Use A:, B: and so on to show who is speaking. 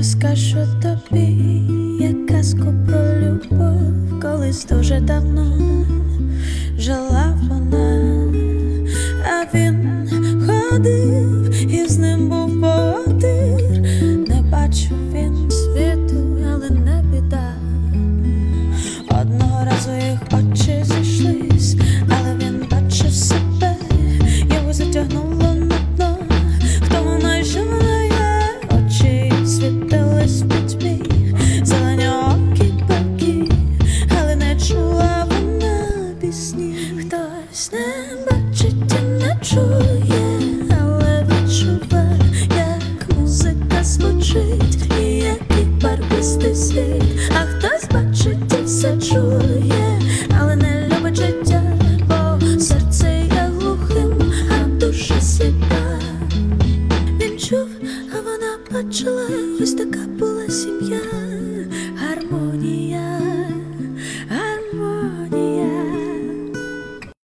A: Розкажу тобі, як казку про любов. Колись дуже давно жила вона, а він ходив, і з ним був поводир. Не бачив він світу, але не біда. Одного разу їх очі зійшлись, але він бачив себе, його затягнуло на дно. Хто вона і що вона є? Очі світились в пітьмі, зеленоокі павки, але не чула вона пісні. Хтось не бачить і не чує, але відчуває, як музика звучить і який барвистий світ. А хтось бачить і все чує, але не любить життя, бо серце є глухим, а душа сліпа. Він чув, а вона бачила, ось така була сім'я.